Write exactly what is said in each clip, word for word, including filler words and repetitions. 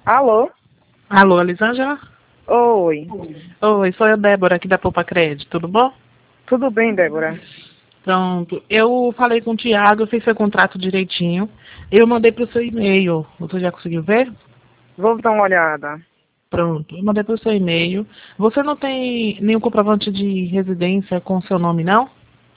Alô? Alô, Elisângela? Oi. Oi, sou a Débora aqui da Poupa Crédito, tudo bom? Tudo bem, Débora? Pronto, eu falei com o Tiago, eu fiz seu contrato direitinho, eu mandei para o seu e-mail, você já conseguiu ver? Vou dar uma olhada. Pronto, eu mandei para o seu e-mail. Você não tem nenhum comprovante de residência com seu nome, não?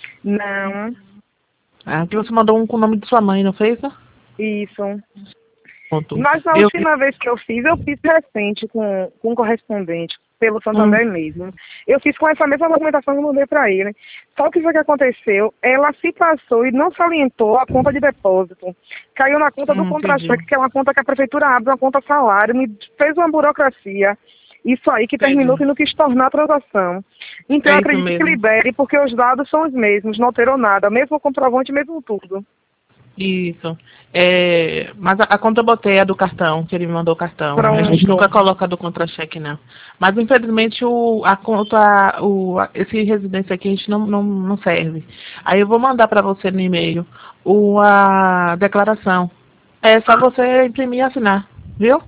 Não. Ah, que você mandou um com o nome de sua mãe, não fez? Isso. Pronto. Mas na Eu, última vez que eu fiz, eu fiz recente com, com um correspondente, pelo hum, Santander mesmo. Eu fiz com essa mesma documentação que eu mandei para ele. Só que o que aconteceu, ela se passou e não salientou a conta de depósito. Caiu na conta do hum, entendi. contra-cheque, que é uma conta que a prefeitura abre, uma conta salário, me fez uma burocracia. Isso aí que terminou Entendi. que não quis tornar a transação. Então eu É isso acredito que mesmo. libere, porque os dados são os mesmos, não alterou nada, mesmo o comprovante, mesmo tudo. Isso. É, mas a, a conta eu botei a do cartão, que ele me mandou o cartão. A gente nunca Pronto. coloca a do contra-cheque, não. Mas infelizmente o, a conta, o, a- esse residência aqui a gente não, não, não serve. Aí eu vou mandar para você no e-mail o, a declaração. É só você imprimir e assinar, viu?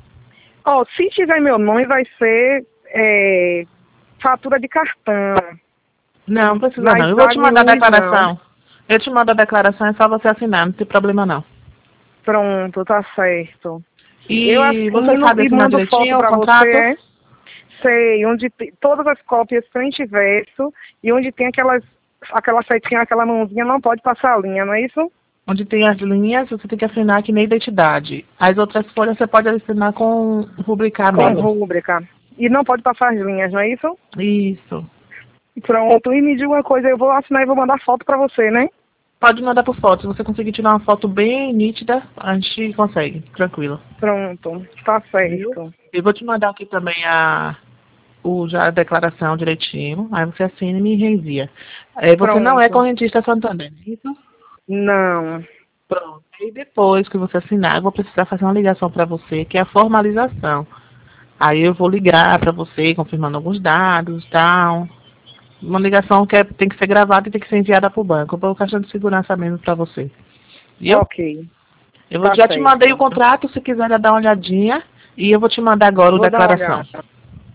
Ó, se tiver meu nome, vai ser é, fatura de cartão. Não, não precisa não. Mas Eu vou te Água e mandar a Luz não. declaração. Eu te mando a declaração, é só você assinar, não tem problema não. Pronto, tá certo. Eu E você assino sabe e assinar mando foto direitinho o pra você, contrato? é? Sei, onde tem todas as cópias frente e verso, e onde tem aquelas, aquela setinha, aquela mãozinha, não pode passar a linha, não é isso? Onde tem as linhas, você tem que assinar que nem identidade. As outras folhas você pode assinar com rubricar Com mesmo. rúbrica. E não pode passar as linhas, não é isso? Isso. Pronto, e me diga uma coisa, eu vou assinar e vou mandar foto pra você, né? Pode mandar por foto. Se você conseguir tirar uma foto bem nítida, a gente consegue. Tranquilo. Pronto, tá Viu? certo. Eu vou te mandar aqui também a, o, já a declaração direitinho. Aí você assina e me reenvia. É, você não é Pronto. correntista Santander, é isso? Não. Pronto. E depois que você assinar, eu vou precisar fazer uma ligação para você, que é a formalização. Aí eu vou ligar para você, confirmando alguns dados e tal. Uma ligação que é- tem que ser gravada e tem que ser enviada para o banco. Eu vou caixa de segurança mesmo para você. Viu? Ok, Eu vou, tá já te mandei o certo. contrato, se quiser já dar uma olhadinha. E eu vou te mandar agora o Vou dar uma declaração. olhada.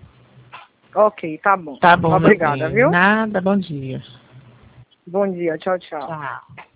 Ok, tá bom. Tá bom, meu Obrigada, bem. viu? Nada, bom dia. Bom dia, tchau, tchau. Tchau.